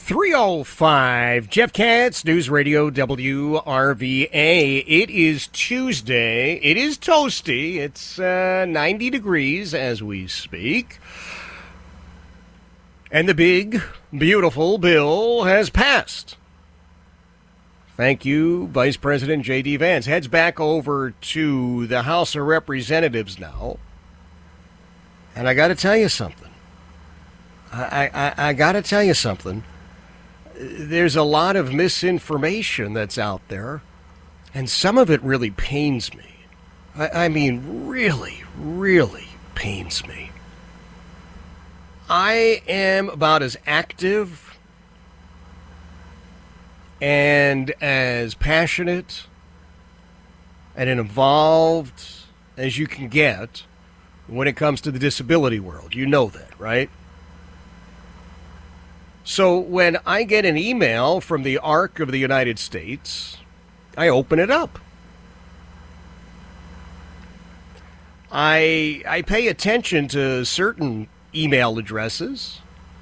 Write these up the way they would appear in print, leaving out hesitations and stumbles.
3:05, Jeff Katz, News Radio WRVA. It is Tuesday. It is toasty. It's 90 degrees as we speak. And the big, beautiful bill has passed. Thank you, Vice President J.D. Vance. Heads back over to the House of Representatives now. And I got to tell you something. I got to tell you something. There's a lot of misinformation that's out there, and some of it really pains me. I mean, really, really pains me. I am about as active and as passionate and involved as you can get when it comes to the disability world. You know that, right? So when I get an email from the ARC of the United States, I open it up. I pay attention to certain email addresses,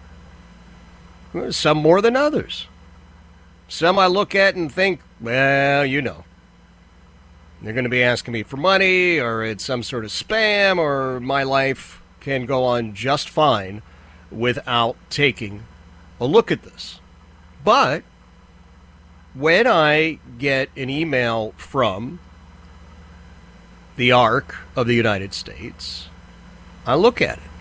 some more than others. Some I look at and think, well, you know, they're going to be asking me for money, or it's some sort of spam, or my life can go on just fine without taking a look at this. But when I get an email from the ARC of the United States, I look at it.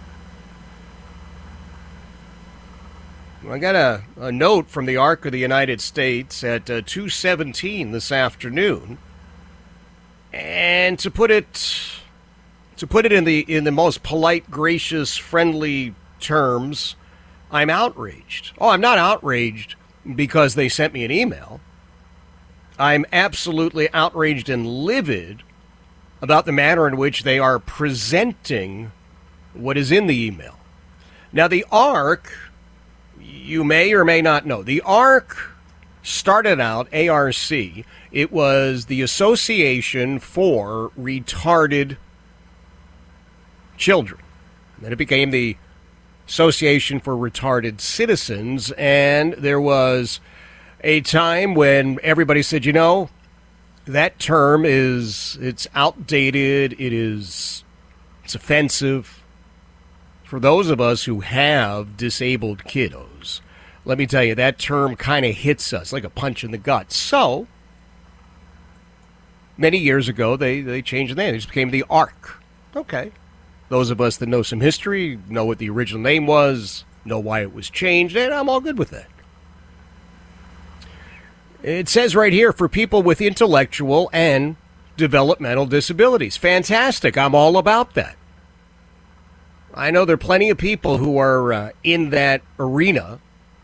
I got a note from the ARC of the United States at 2:17 this afternoon, and to put it in the most polite, gracious, friendly terms, I'm outraged. Oh, I'm not outraged because they sent me an email. I'm absolutely outraged and livid about the manner in which they are presenting what is in the email. Now, the ARC, you may or may not know, the ARC started out, ARC, it was the Association for Retarded Children. And then it became the Association for Retarded Citizens, and there was a time when everybody said, you know, that term it's outdated, it's offensive. For those of us who have disabled kiddos, let me tell you, that term kind of hits us like a punch in the gut. So, many years ago, they changed the name. It just became the ARC. Okay. Those of us that know some history, know what the original name was, know why it was changed, and I'm all good with that. It says right here, for people with intellectual and developmental disabilities. Fantastic. I'm all about that. I know there are plenty of people who are in that arena,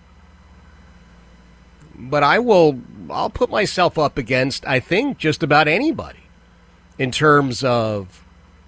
but I'll put myself up against, I think, just about anybody in terms of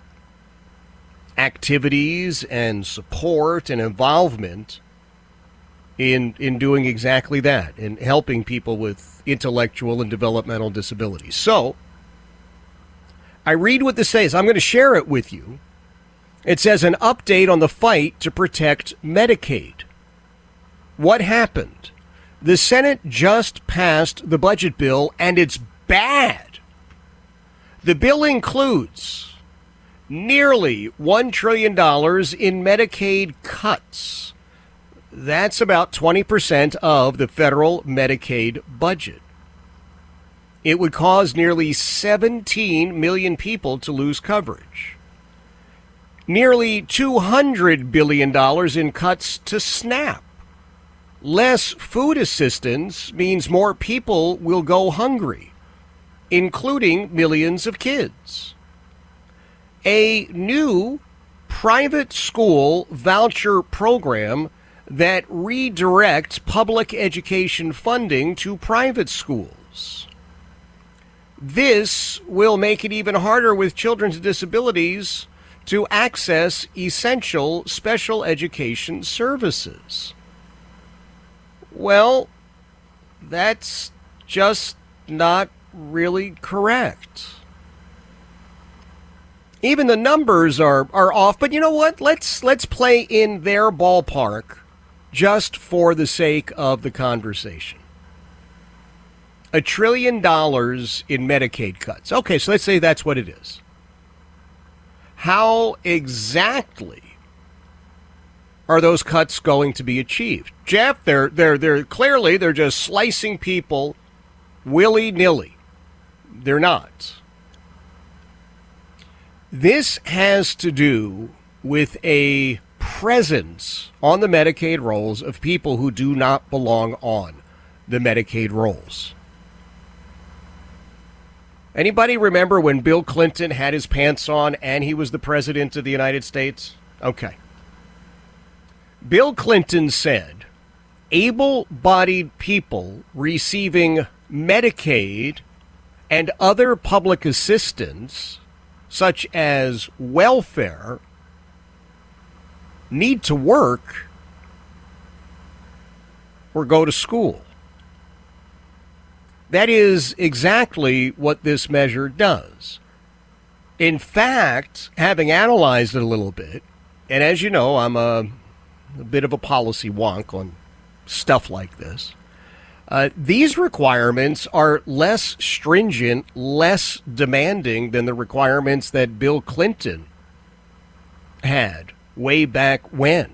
activities and support and involvement in doing exactly that, in helping people with intellectual and developmental disabilities. So, I read what this says. I'm going to share it with you. It says an update on the fight to protect Medicaid. What happened? The Senate just passed the budget bill, and it's bad. The bill includes nearly $1 trillion in Medicaid cuts. That's about 20% of the federal Medicaid budget. It would cause nearly 17 million people to lose coverage. Nearly $200 billion in cuts to SNAP. Less food assistance means more people will go hungry, including millions of kids. A new private school voucher program that redirects public education funding to private schools. This will make it even harder with children with disabilities to access essential special education services. Well, that's just not really correct. Even the numbers are off, but you know what? Let's play in their ballpark just for the sake of the conversation. $1 trillion in Medicaid cuts. Okay, so let's say that's what it is. How exactly are those cuts going to be achieved? Jeff, they're clearly they're just slicing people willy-nilly. They're not. This has to do with a presence on the Medicaid rolls of people who do not belong on the Medicaid rolls. Anybody remember when Bill Clinton had his pants on and he was the president of the United States? Okay. Bill Clinton said able-bodied people receiving Medicaid and other public assistance, such as welfare, need to work or go to school. That is exactly what this measure does. In fact, having analyzed it a little bit, and as you know, I'm a bit of a policy wonk on stuff like this, these requirements are less stringent, less demanding than the requirements that Bill Clinton had way back when.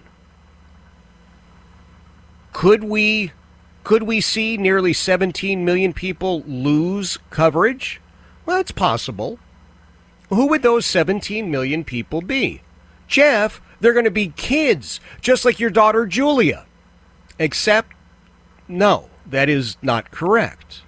Could we see nearly 17 million people lose coverage? Well, it's possible. Who would those 17 million people be? Jeff, they're going to be kids, just like your daughter Julia. Except, no, that is not correct.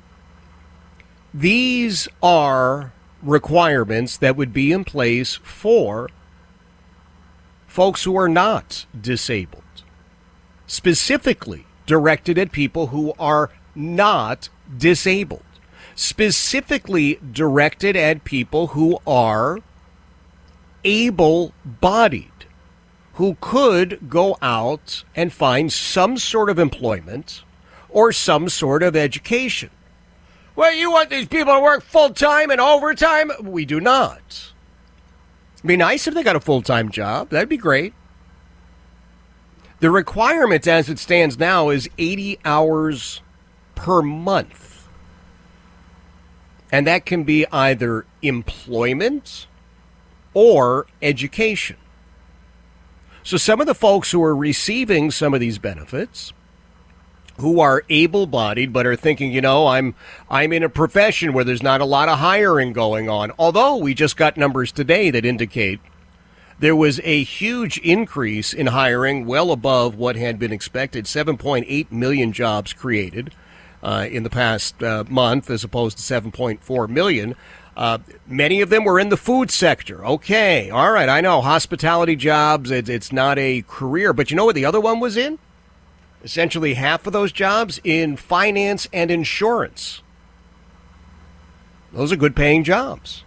These are requirements that would be in place for folks who are not disabled, specifically directed at people who are not disabled, specifically directed at people who are able-bodied, who could go out and find some sort of employment or some sort of education. Well, you want these people to work full-time and overtime? We do not. It'd be nice if they got a full-time job. That'd be great. The requirement as it stands now is 80 hours per month. And that can be either employment or education. So some of the folks who are receiving some of these benefits, who are able-bodied but are thinking, you know, I'm in a profession where there's not a lot of hiring going on, although we just got numbers today that indicate there was a huge increase in hiring, well above what had been expected. 7.8 million jobs created in the past month, as opposed to 7.4 million. Many of them were in the food sector. Okay, all right, I know, hospitality jobs, it's not a career. But you know what the other one was in? Essentially half of those jobs in finance and insurance. Those are good-paying jobs.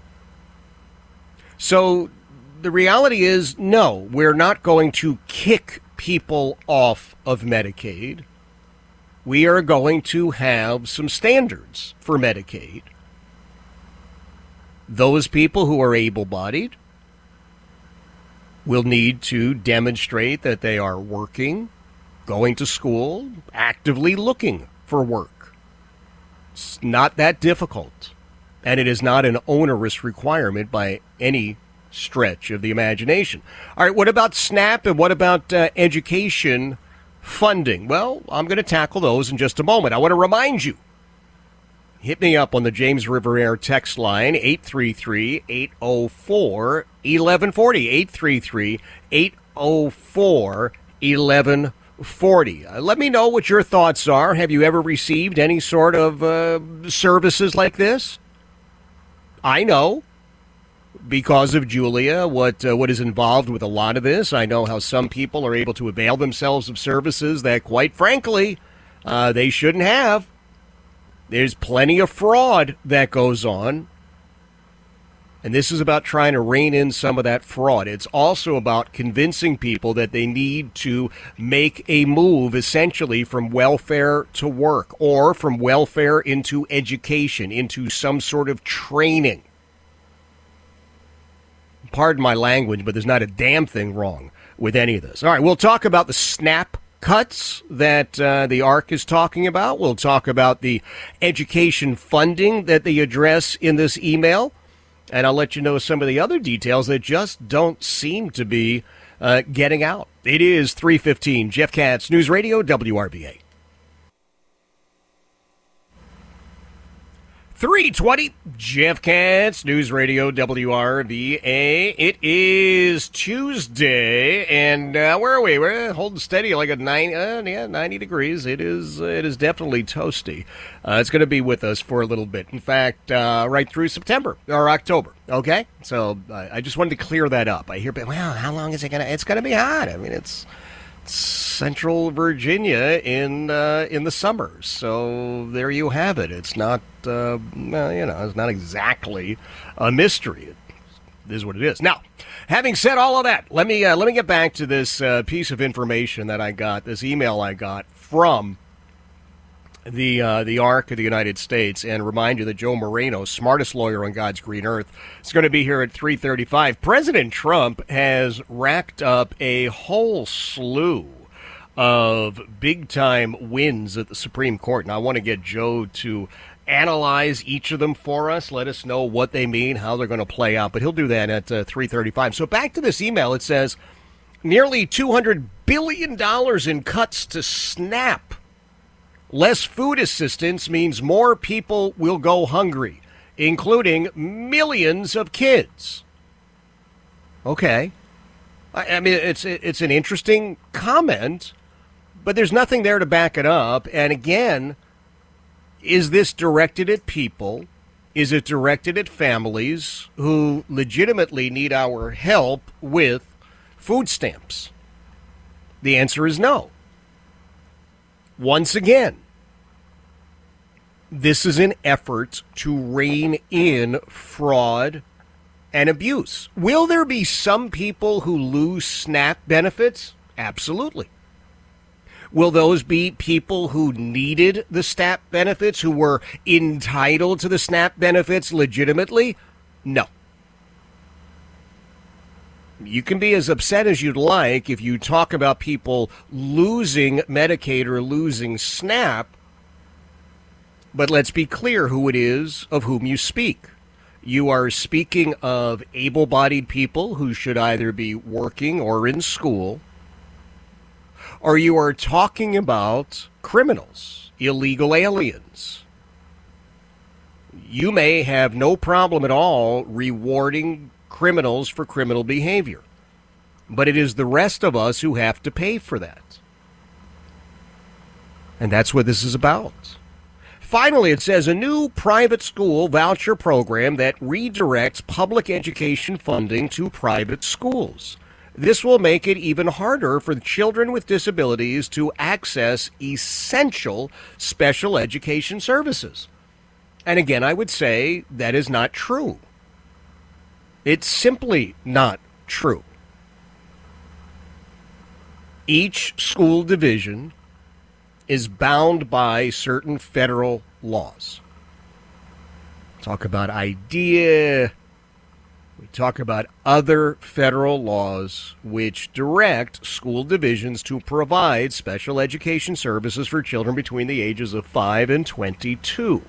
So the reality is, no, we're not going to kick people off of Medicaid. We are going to have some standards for Medicaid. Those people who are able-bodied will need to demonstrate that they are working, going to school, actively looking for work. It's not that difficult, and it is not an onerous requirement by any stretch of the imagination. All right, what about SNAP and what about education funding? Well, I'm going to tackle those in just a moment. I want to remind you, hit me up on the James River Air text line, 833-804-1140, 833-804-1140. Let me know what your thoughts are. Have you ever received any sort of services like this? I know, because of Julia, what is involved with a lot of this. I know how some people are able to avail themselves of services that, quite frankly, they shouldn't have. There's plenty of fraud that goes on. And this is about trying to rein in some of that fraud. It's also about convincing people that they need to make a move, essentially, from welfare to work, or from welfare into education, into some sort of training. Pardon my language, but there's not a damn thing wrong with any of this. All right, we'll talk about the SNAP cuts that the ARC is talking about. We'll talk about the education funding that they address in this email. And I'll let you know some of the other details that just don't seem to be getting out. It is 3:15. Jeff Katz, News Radio, WRVA. 3:20, Jeff Katz, News Radio, WRVA. It is Tuesday, and where are we? We're holding steady like at 90 degrees. It is definitely toasty. It's going to be with us for a little bit. In fact, right through September or October. Okay, so I just wanted to clear that up. I hear, well, how long is it going to? It's going to be hot. I mean, it's Central Virginia in the summer. So there you have it. It's not it's not exactly a mystery. It is what it is. Now, having said all of that, let me get back to this piece of information that I got, this email I got from the ARC of the United States, and remind you that Joe Moreno, smartest lawyer on God's green earth, is going to be here at 3:35. President Trump has racked up a whole slew of big-time wins at the Supreme Court, and I want to get Joe to analyze each of them for us, let us know what they mean, how they're going to play out, but he'll do that at 3:35. So back to this email, it says, nearly $200 billion in cuts to SNAP. Less food assistance means more people will go hungry, including millions of kids. Okay. I mean, it's an interesting comment, but there's nothing there to back it up. And again, is this directed at people? Is it directed at families who legitimately need our help with food stamps? The answer is no. Once again, this is an effort to rein in fraud and abuse. Will there be some people who lose SNAP benefits? Absolutely. Will those be people who needed the SNAP benefits, who were entitled to the SNAP benefits legitimately? No. You can be as upset as you'd like if you talk about people losing Medicaid or losing SNAP, but let's be clear who it is of whom you speak. You are speaking of able-bodied people who should either be working or in school, or you are talking about criminals, illegal aliens. You may have no problem at all rewarding criminals for criminal behavior, but it is the rest of us who have to pay for that. And that's what this is about. Finally, it says a new private school voucher program that redirects public education funding to private schools. This will make it even harder for children with disabilities to access essential special education services. And again, I would say that is not true. It's simply not true. Each school division is bound by certain federal laws. Talk about IDEA. We talk about other federal laws which direct school divisions to provide special education services for children between the ages of 5 and 22.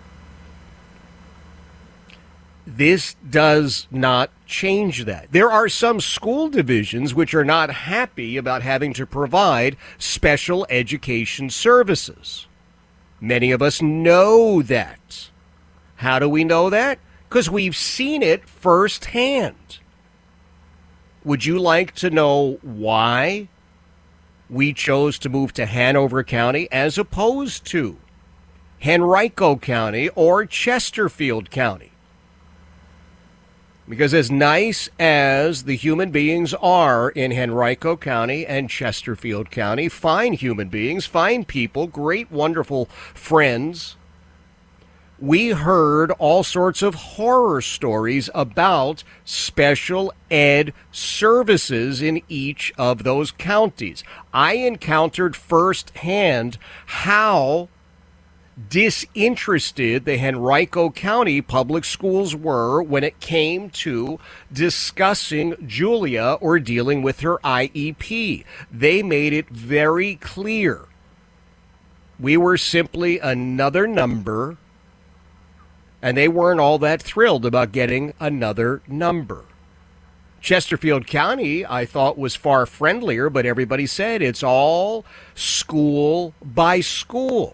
This does not change that. There are some school divisions which are not happy about having to provide special education services. Many of us know that. How do we know that? Because we've seen it firsthand. Would you like to know why we chose to move to Hanover County as opposed to Henrico County or Chesterfield County? Because as nice as the human beings are in Henrico County and Chesterfield County, fine human beings, fine people, great, wonderful friends, we heard all sorts of horror stories about special ed services in each of those counties. I encountered firsthand how disinterested the Henrico County Public Schools were when it came to discussing Julia or dealing with her IEP. They made it very clear. We were simply another number, and they weren't all that thrilled about getting another number. Chesterfield County, I thought, was far friendlier, but everybody said it's all school by school.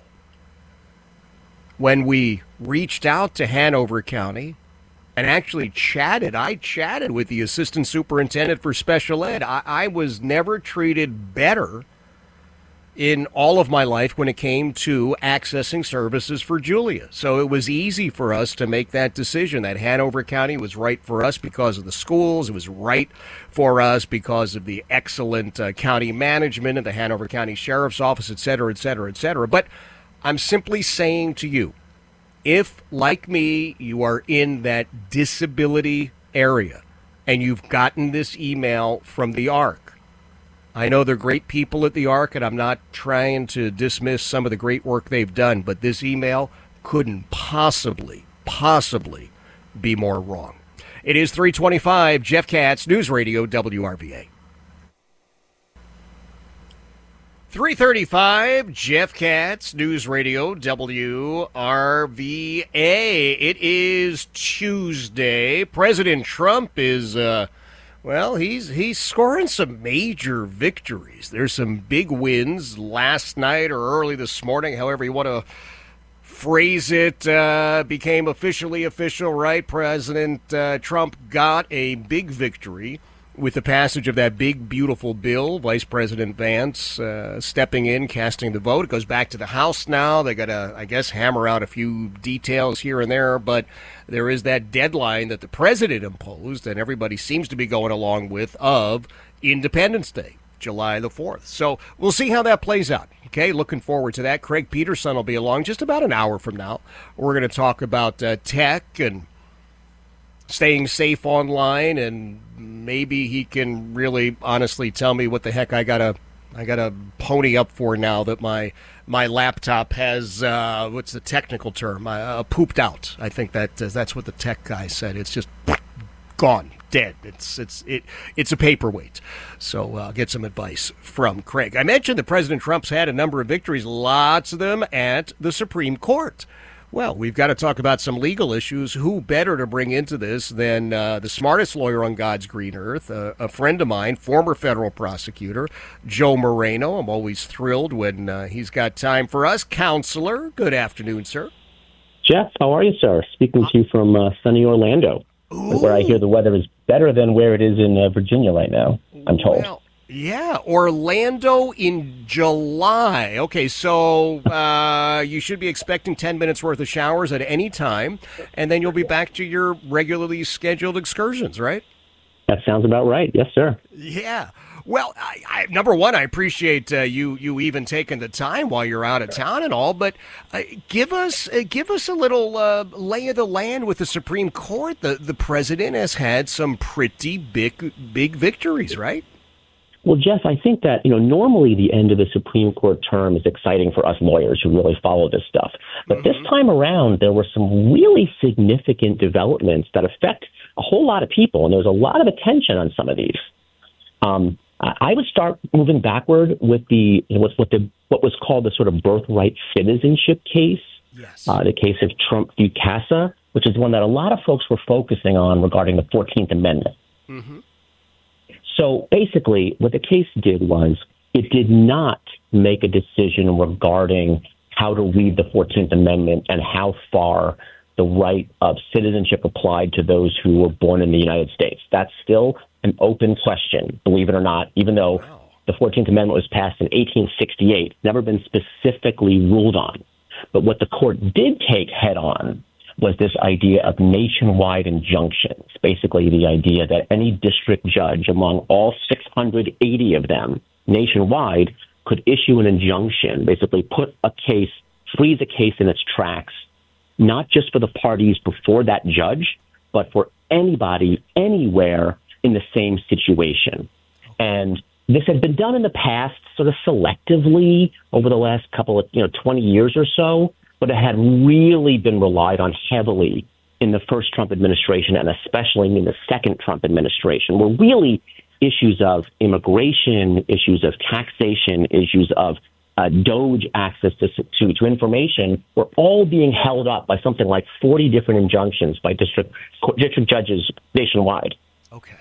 When we reached out to Hanover County and actually I chatted with the assistant superintendent for special ed. I was never treated better in all of my life when it came to accessing services for Julia. So it was easy for us to make that decision that Hanover County was right for us because of the schools. It was right for us because of the excellent county management and the Hanover County Sheriff's Office, et cetera, et cetera, et cetera. But I'm simply saying to you, if, like me, you are in that disability area and you've gotten this email from the ARC, I know they're great people at the ARC, and I'm not trying to dismiss some of the great work they've done, but this email couldn't possibly be more wrong. It is 3:25, Jeff Katz, News Radio WRVA. 3:35, Jeff Katz, News Radio WRVA. It is Tuesday. President Trump is, he's scoring some major victories. There's some big wins last night or early this morning, however you want to phrase it, became officially official, right? President Trump got a big victory with the passage of that big, beautiful bill. Vice President Vance stepping in, casting the vote. It goes back to the House now. They got to, I guess, hammer out a few details here and there, but there is that deadline that the president imposed, and everybody seems to be going along with, of Independence Day, July the 4th. So we'll see how that plays out. Okay, looking forward to that. Craig Peterson will be along just about an hour from now. We're going to talk about tech and staying safe online, and maybe he can really honestly tell me what the heck I gotta pony up for now that my laptop has what's the technical term, pooped out. I think that's what the tech guy said. It's just gone, dead. It's a paperweight. So I'll get some advice from Craig. I mentioned that President Trump's had a number of victories, lots of them at the Supreme Court. Well, we've got to talk about some legal issues. Who better to bring into this than the smartest lawyer on God's green earth, a friend of mine, former federal prosecutor, Joe Moreno. I'm always thrilled when he's got time for us. Counselor, good afternoon, sir. Jeff, how are you, sir? Speaking to you from sunny Orlando, where I hear the weather is better than where it is in Virginia right now, I'm told. Well, yeah, Orlando in July. Okay, so you should be expecting 10 minutes worth of showers at any time, and then you'll be back to your regularly scheduled excursions, right? That sounds about right. Yes, sir. Yeah. Well, number one, I appreciate you even taking the time while you're out of town and all, but give us a little lay of the land with the Supreme Court. The president has had some pretty big victories, right? Well, Jeff, I think that, normally the end of the Supreme Court term is exciting for us lawyers who really follow this stuff. But this time around, there were some really significant developments that affect a whole lot of people, and there was a lot of attention on some of these. I would start moving backward with what was called the sort of birthright citizenship case, yes. The case of Trump v. Casa, which is one that a lot of folks were focusing on regarding the 14th Amendment. Mm-hmm. So basically, what the case did was it did not make a decision regarding how to read the 14th Amendment and how far the right of citizenship applied to those who were born in the United States. That's still an open question, believe it or not, even though the 14th Amendment was passed in 1868, never been specifically ruled on. But what the court did take head on was this idea of nationwide injunctions, basically the idea that any district judge among all 680 of them nationwide could issue an injunction, basically freeze a case in its tracks, not just for the parties before that judge, but for anybody, anywhere in the same situation. And this had been done in the past sort of selectively over the last couple of, 20 years or so. but it had really been relied on heavily in the first Trump administration and especially in the second Trump administration, were really issues of immigration, issues of taxation, issues of DOJ access to information were all being held up by something like 40 different injunctions by district judges nationwide. Okay.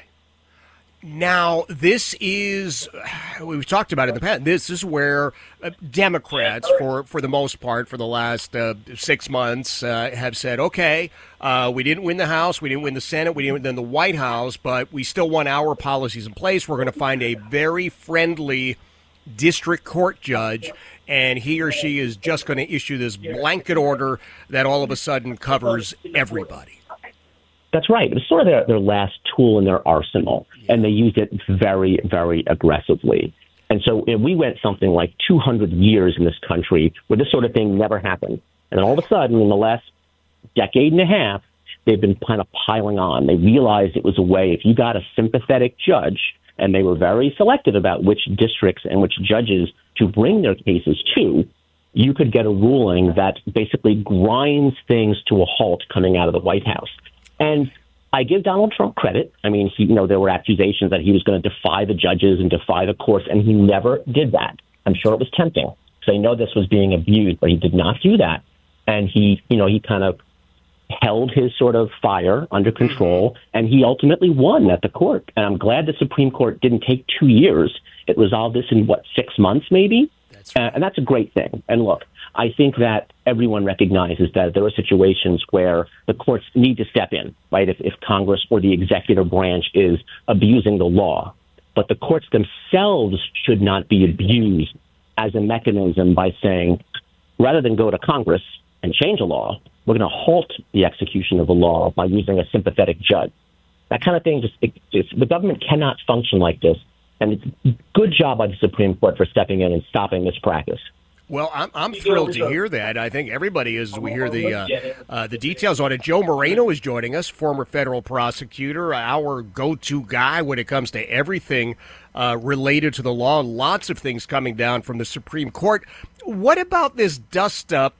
Now, this is, we've talked about it in the past, this is where Democrats, for the most part, for the last 6 months, have said, okay, we didn't win the House, we didn't win the Senate, we didn't win the White House, but we still want our policies in place. We're going to find a very friendly district court judge, and he or she is just going to issue this blanket order that all of a sudden covers everybody. That's right. It was sort of their last tool in their arsenal, and they used it very, very aggressively. And so we went something like 200 years in this country where this sort of thing never happened. And all of a sudden, in the last decade and a half, they've been kind of piling on. They realized it was a way, if you got a sympathetic judge, and they were very selective about which districts and which judges to bring their cases to, you could get a ruling that basically grinds things to a halt coming out of the White House. And I give Donald Trump credit. I mean, there were accusations that he was going to defy the judges and defy the courts, and he never did that. I'm sure it was tempting because I know this was being abused, but he did not do that. And he kind of held his sort of fire under control, and he ultimately won at the court. And I'm glad the Supreme Court didn't take 2 years. It resolved this in, 6 months maybe? That's right. And that's a great thing. And look, I think that everyone recognizes that there are situations where the courts need to step in, right, if Congress or the executive branch is abusing the law. But the courts themselves should not be abused as a mechanism by saying, rather than go to Congress and change a law, we're going to halt the execution of the law by using a sympathetic judge. That kind of thing, the government cannot function like this. And it's a good job by the Supreme Court for stepping in and stopping this practice. Well, I'm thrilled to hear that. I think everybody is. We hear the details on it. Joe Moreno is joining us, former federal prosecutor, our go-to guy when it comes to everything related to the law. Lots of things coming down from the Supreme Court. What about this dust-up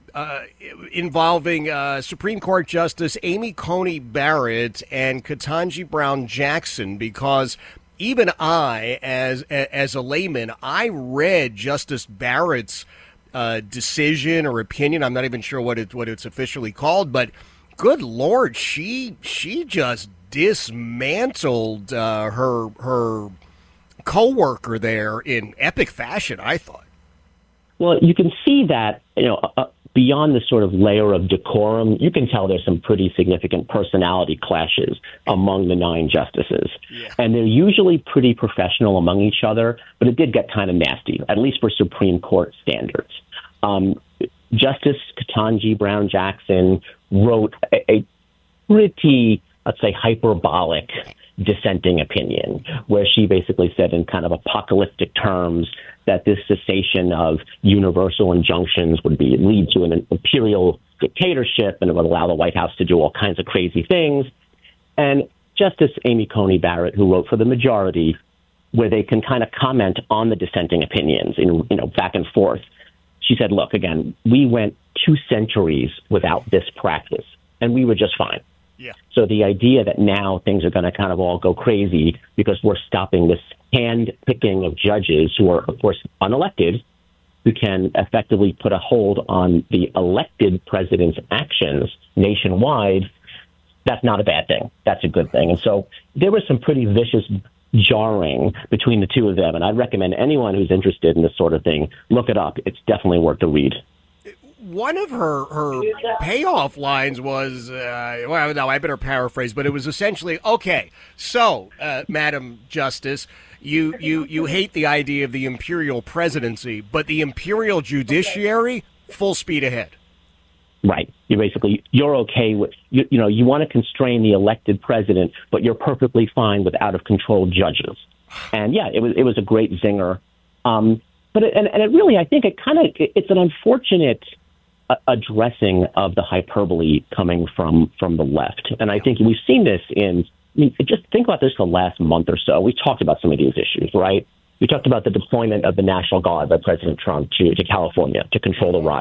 involving Supreme Court Justice Amy Coney Barrett and Ketanji Brown Jackson? Because even I, as a layman, I read Justice Barrett's decision or opinion. I'm not even sure what it's officially called, but good Lord, she just dismantled her coworker there in epic fashion, I thought. Well, you can see that, beyond the sort of layer of decorum, you can tell there's some pretty significant personality clashes among the 9 justices. Yeah. And they're usually pretty professional among each other, but it did get kind of nasty, at least for Supreme Court standards. Justice Ketanji Brown Jackson wrote a pretty, let's say, hyperbolic dissenting opinion, where she basically said in kind of apocalyptic terms that this cessation of universal injunctions would lead to an imperial dictatorship, and it would allow the White House to do all kinds of crazy things. And Justice Amy Coney Barrett, who wrote for the majority, where they can kind of comment on the dissenting opinions, back and forth, she said, look, again, we went 2 centuries without this practice, and we were just fine. Yeah. So the idea that now things are going to kind of all go crazy because we're stopping this hand-picking of judges who are, of course, unelected, who can effectively put a hold on the elected president's actions nationwide, that's not a bad thing. That's a good thing. And so there was some pretty vicious jarring between the two of them, and I'd recommend anyone who's interested in this sort of thing, look it up. It's definitely worth a read. One of her payoff lines was, well, no, I better paraphrase, but it was essentially, okay, so, Madam Justice, you hate the idea of the imperial presidency, but the imperial judiciary, full speed ahead. Right. You're okay with, you want to constrain the elected president, but you're perfectly fine with out-of-control judges. And, yeah, it was a great zinger. But it really, I think it's an unfortunate addressing of the hyperbole coming from the left. And I think we've seen this just think about this the last month or so. We talked about some of these issues, right? We talked about the deployment of the National Guard by President Trump to California to control the riots.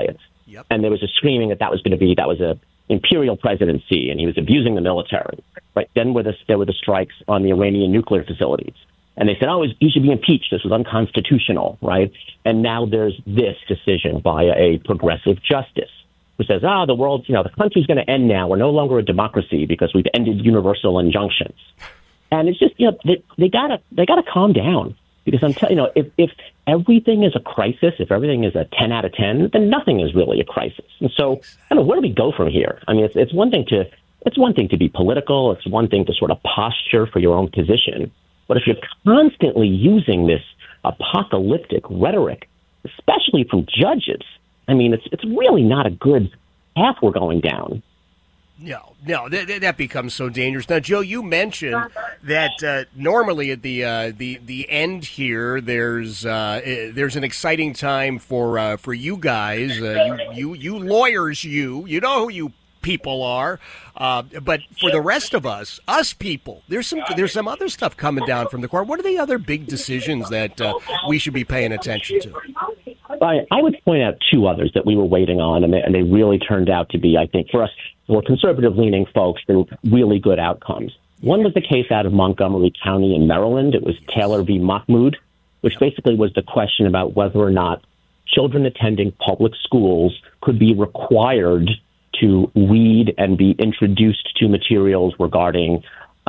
Yep. And there was a screaming that that was a imperial presidency and he was abusing the military. Right. Then there were the strikes on the Iranian nuclear facilities. And they said, he should be impeached. This was unconstitutional. Right. And now there's this decision by a progressive justice who says, the world, the country's going to end now. We're no longer a democracy because we've ended universal injunctions. And it's just, they gotta calm down, because I'm telling if everything is a crisis, if everything is a 10 out of 10, then nothing is really a crisis. And so, where do we go from here? I mean, it's one thing to be political. It's one thing to sort of posture for your own position. But if you're constantly using this apocalyptic rhetoric, especially from judges, I mean, it's really not a good path we're going down. No, that becomes so dangerous. Now, Joe, you mentioned that normally at the end here, there's an exciting time for you guys, you lawyers, you know who you people are, but for the rest of us people, there's some other stuff coming down from the court. What are the other big decisions that we should be paying attention to? I would point out two others that we were waiting on, and they really turned out to be, I think, for us, more conservative-leaning folks, they were really good outcomes. One was the case out of Montgomery County in Maryland. It was Taylor v. Mahmoud, which basically was the question about whether or not children attending public schools could be required to read and be introduced to materials regarding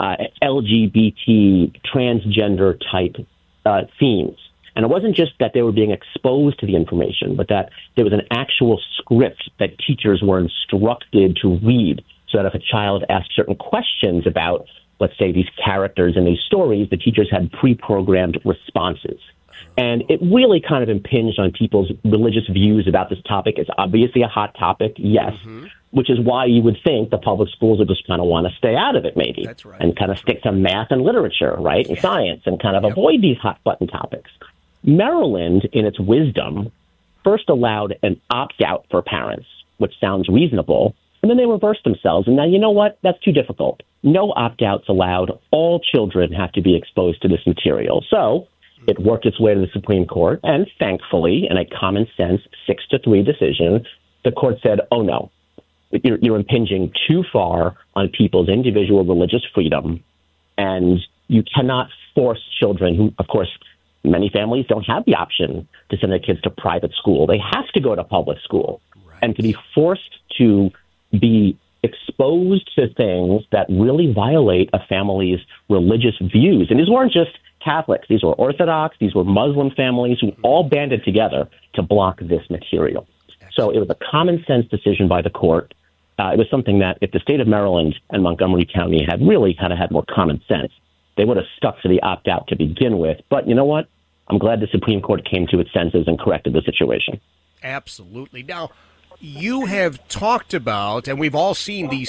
LGBT, transgender-type themes. And it wasn't just that they were being exposed to the information, but that there was an actual script that teachers were instructed to read, so that if a child asked certain questions about, let's say, these characters in these stories, the teachers had pre-programmed responses. And it really kind of impinged on people's religious views about this topic. It's obviously a hot topic, yes, which is why you would think the public schools would just kind of want to stay out of it, maybe, That's right. and kind of stick to math and literature, right, and science, and kind of avoid these hot-button topics. Maryland, in its wisdom, first allowed an opt-out for parents, which sounds reasonable, and then they reversed themselves. And now, you know what? That's too difficult. No opt-outs allowed. All children have to be exposed to this material. So it worked its way to the Supreme Court, and thankfully, in a common-sense 6-3 decision, the court said, oh, no, you're impinging too far on people's individual religious freedom, and you cannot force children who, of course, many families don't have the option to send their kids to private school. They have to go to public school. Right. And to be forced to be exposed to things that really violate a family's religious views. And these weren't just Catholics. These were Orthodox. These were Muslim families who all banded together to block this material. So it was a common sense decision by the court. It was something that if the state of Maryland and Montgomery County had really kind of had more common sense, they would have stuck to the opt-out to begin with. But you know what? I'm glad the Supreme Court came to its senses and corrected the situation. Absolutely. Now, you have talked about, and we've all seen these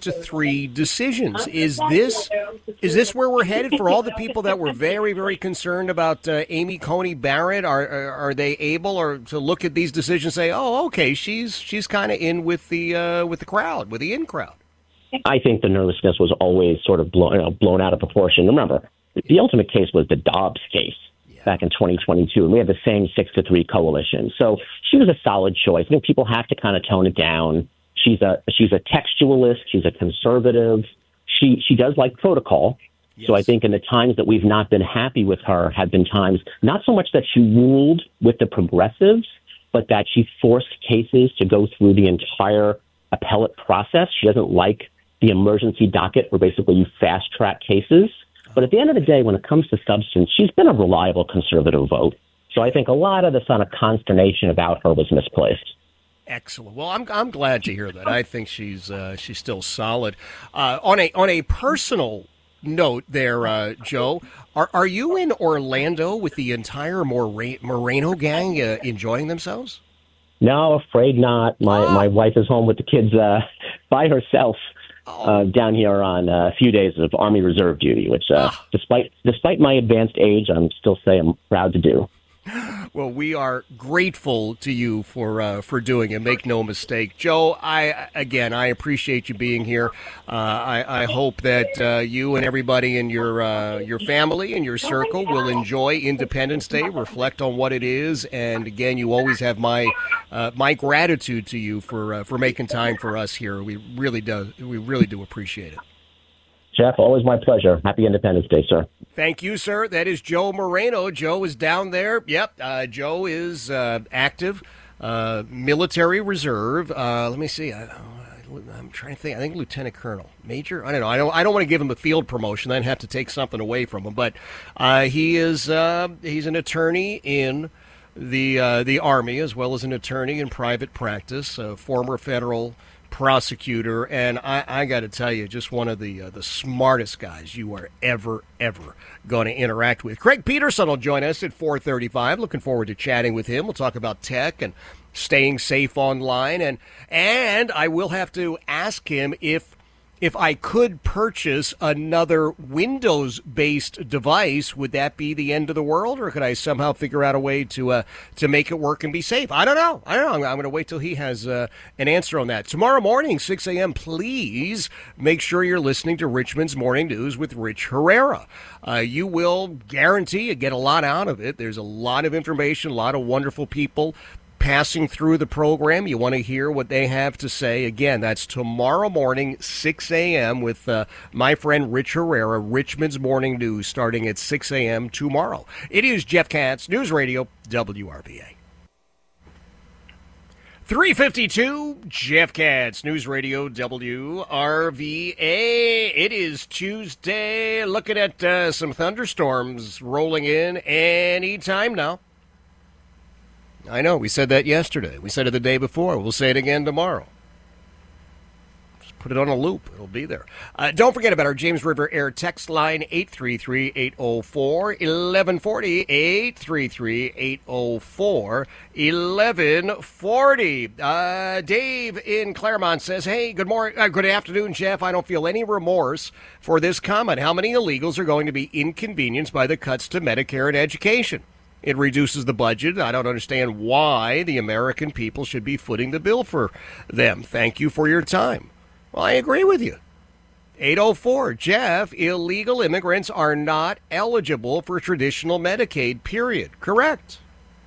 6-3 decisions. Is this where we're headed for all the people that were very, very concerned about Amy Coney Barrett? Are they able to look at these decisions and say, oh, okay, she's kind of in with the crowd, with the in crowd? I think the nervousness was always sort of blown out of proportion. Remember, the ultimate case was the Dobbs case back in 2022, and we had the same 6-3 coalition. So she was a solid choice. I think people have to kind of tone it down. She's a textualist. She's a conservative. She does like protocol. Yes. So I think in the times that we've not been happy with her have been times not so much that she ruled with the progressives, but that she forced cases to go through the entire appellate process. She doesn't like the emergency docket where basically you fast track cases. But at the end of the day, when it comes to substance, she's been a reliable conservative vote. So I think a lot of the sort of consternation about her was misplaced. Excellent. Well, I'm glad to hear that. I think she's still solid. On a personal note, there, Joe, are you in Orlando with the entire Moreno gang enjoying themselves? No, afraid not. My wife is home with the kids by herself. Down here on a few days of Army Reserve duty, which, despite my advanced age, I'm still saying I'm proud to do. Well, we are grateful to you for doing it. Make no mistake, Joe. I appreciate you being here. I hope that you and everybody in your family and your circle will enjoy Independence Day. Reflect on what it is, and again, you always have my gratitude to you for making time for us here. We really do appreciate it. Jeff, always my pleasure. Happy Independence Day, sir. Thank you, sir. That is Joe Moreno. Joe is down there. Yep, Joe is active, military reserve. Let me see. I'm trying to think. I think Lieutenant Colonel, Major. I don't know. I don't want to give him a field promotion. I'd have to take something away from him. But he's an attorney in the Army as well as an attorney in private practice. A former federal prosecutor, and I got to tell you, just one of the smartest guys you are ever going to interact with. Craig Peterson will join us at 4:35. Looking forward to chatting with him. We'll talk about tech and staying safe online, and I will have to ask him if I could purchase another Windows-based device, would that be the end of the world, or could I somehow figure out a way to make it work and be safe? I don't know. I'm going to wait till he has an answer on that. Tomorrow morning, 6 a.m., please make sure you're listening to Richmond's Morning News with Rich Herrera. You will guarantee you get a lot out of it. There's a lot of information, a lot of wonderful people passing through the program. You want to hear what they have to say. Again, that's tomorrow morning, 6 a.m. with my friend Rich Herrera, Richmond's Morning News, starting at 6 a.m. tomorrow. It is Jeff Katz, News Radio, WRVA. 352, Jeff Katz, News Radio, WRVA. It is Tuesday. Looking at some thunderstorms rolling in any time now. I know, we said that yesterday. We said it the day before. We'll say it again tomorrow. Just put it on a loop. It'll be there. Don't forget about our James River Air text line, 833-804-1140, 833-804-1140. Dave in Claremont says, hey, good afternoon, Jeff. I don't feel any remorse for this comment. How many illegals are going to be inconvenienced by the cuts to Medicare and education? It reduces the budget. I don't understand why the American people should be footing the bill for them. Thank you for your time. Well, I agree with you. 804, Jeff, illegal immigrants are not eligible for traditional Medicaid, period. Correct.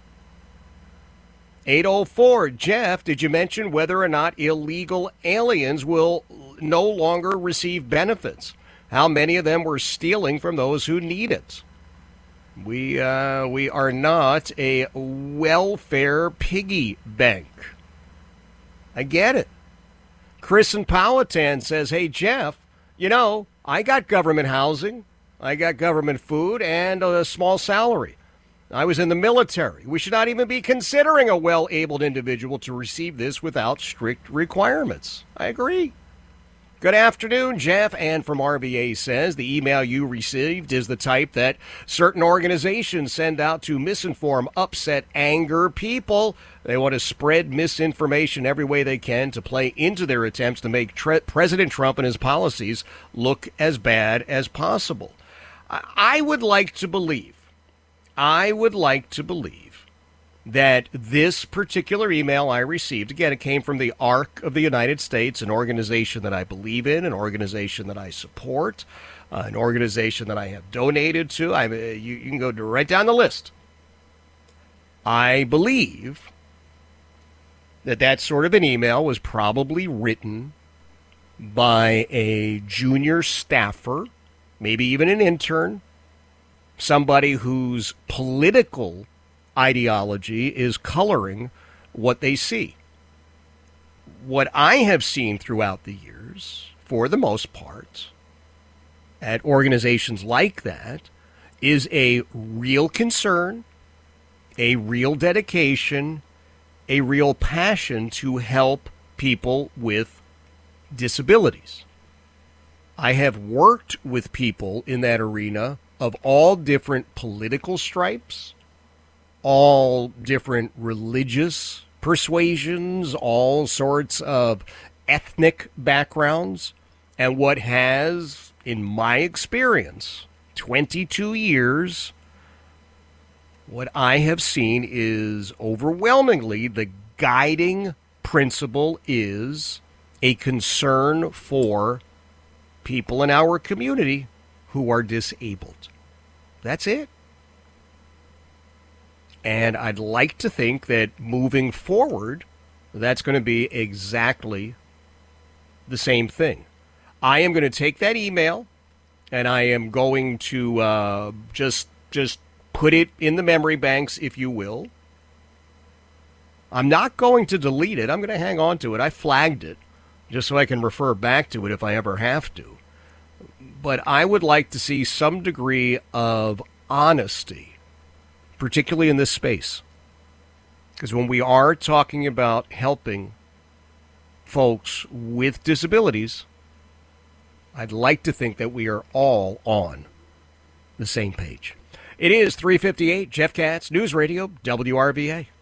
804, Jeff, did you mention whether or not illegal aliens will no longer receive benefits? How many of them were stealing from those who need it? We are not a welfare piggy bank. I get it. Chris in Powhatan says, hey, Jeff, I got government housing, I got government food, and a small salary. I was in the military. We should not even be considering a well-abled individual to receive this without strict requirements. I agree. Good afternoon, Jeff. And from RVA says the email you received is the type that certain organizations send out to misinform, upset, anger people. They want to spread misinformation every way they can to play into their attempts to make President Trump and his policies look as bad as possible. I would like to believe that this particular email I received, again, it came from the ARC of the United States, an organization that I believe in, an organization that I support, an organization that I have donated to. You can go right down the list. I believe that sort of an email was probably written by a junior staffer, maybe even an intern, somebody whose political ideology is coloring what they see. What I have seen throughout the years, for the most part, at organizations like that, is a real concern, a real dedication, a real passion to help people with disabilities. I have worked with people in that arena of all different political stripes, all different religious persuasions, all sorts of ethnic backgrounds. And what has, in my experience, 22 years, what I have seen is overwhelmingly the guiding principle is a concern for people in our community who are disabled. That's it. And I'd like to think that moving forward, that's going to be exactly the same thing. I am going to take that email and I am going to just put it in the memory banks, if you will. I'm not going to delete it. I'm going to hang on to it. I flagged it just so I can refer back to it if I ever have to. But I would like to see some degree of honesty, particularly in this space. Because when we are talking about helping folks with disabilities, I'd like to think that we are all on the same page. It is 3:58, Jeff Katz, News Radio, WRVA.